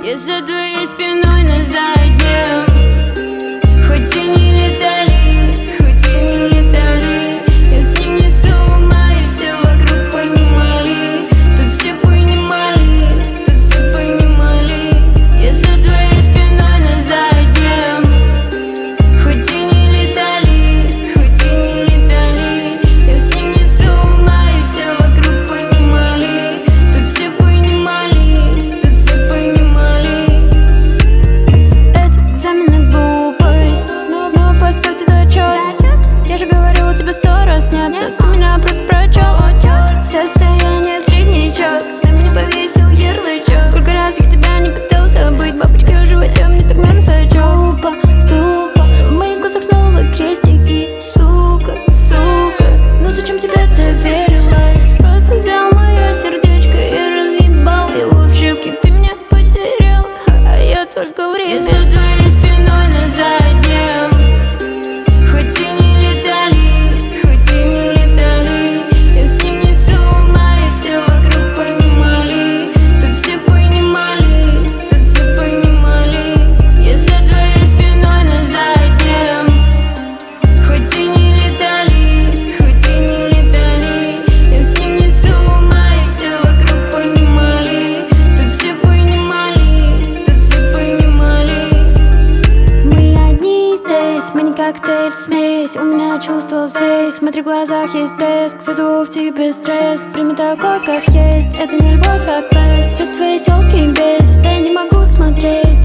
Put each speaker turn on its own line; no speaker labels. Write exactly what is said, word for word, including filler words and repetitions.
Я за твоей спиной на заднем. Хоть и не летали, хоть и не летали, я с ним не с ума, и все вокруг понимали. Тут все понимали, тут все понимали. Я за твоей спиной на заднем. Хоть и не летали, хоть и не летали, я с ним не с ума, и все вокруг понимали. Тут все понимали, тут все понимали. Это экзамен на глупость, но, но поставьте зачет. Я же говорила тебе сто раз нет, а ты меня просто прочел. Состояние среднячок, на меня повесил ярлычок. Сколько раз я тебя не пытался быть, бабочки в животе мне так нервно сочет. Тупо, тупо, в моих глазах снова крестики. Сука, сука, ну зачем тебе доверилась? Просто взял мое сердечко и разъебал его в щепки. Ты меня потерял, а я только время. Я за твоей спиной на заднем. Хоть и не летали, хоть и не летали, я с ним не с ума, и все вокруг понимали. Тут все понимали, тут все понимали. Я за твоей спиной на заднем. Хоть и не летали, хоть и не летали, я с ним не с ума, и все вокруг понимали. Тут все понимали, тут все понимали. Мы одни здесь, мы не коктейль, смесь. У меня чувства взвесь, смотри, в глазах есть блеск. Вызову в тебе стресс, прими такой, как есть. Это не любовь, а квест. Все твои тёлки бесят, да я не могу смотреть.